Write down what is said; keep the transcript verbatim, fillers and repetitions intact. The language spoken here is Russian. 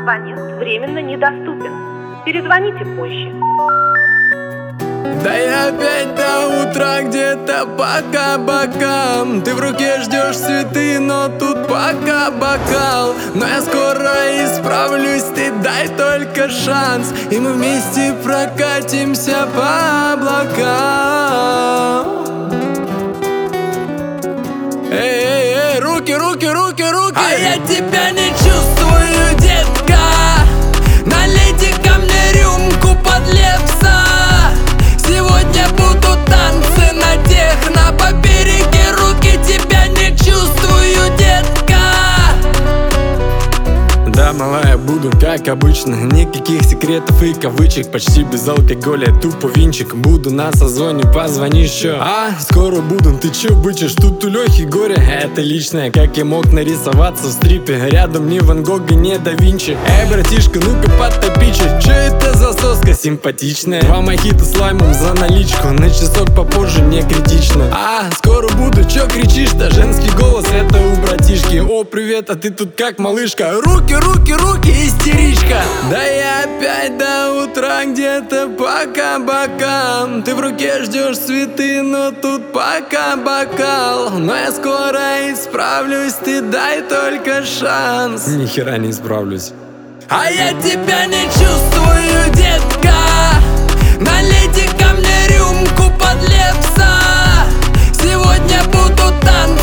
Абонент временно недоступен. Перезвоните позже. Да и опять до утра где-то по кабакам. Ты в руке ждешь цветы, но тут пока бокал. Но я скоро исправлюсь, ты дай только шанс, и мы вместе прокатимся по облакам. Эй, эй, эй, руки, руки, руки, руки! А я тебя не чувствую, детка. Налейте ко мне рюмку под Лепса. Сегодня будут танцы на техно. Побереги руки, тебя не чувствую, детка. Да, малая, буду как обычно. Никаких секретов и кавычек. Почти без алкоголя, тупо винчик. Буду на созвоне, позвони еще. А, скоро буду, ты че бычишь? Тут у Лехи горе, это личное. Как я мог нарисоваться в стрипе? Рядом ни Ван Гога, ни Да Винчи. Эй, братишка, ну-ка подтопичь. Че это за соска симпатичная? Два мохито с лаймом за наличку. На часок попозже, не критично. А, скоро буду, че кричишь-то? Женский голос, это у братишки. О, привет, а ты тут как, малышка? Руки, руки, руки, истеричка. Да я опять до утра где-то по кабакам. Ты в руке ждешь цветы, но тут пока бокал. Но я скоро исправлюсь, ты дай только шанс. Ни хера не исправлюсь. А я тебя не чувствую, детка. Налейте ко мне рюмку под Лепса. Сегодня будут танцы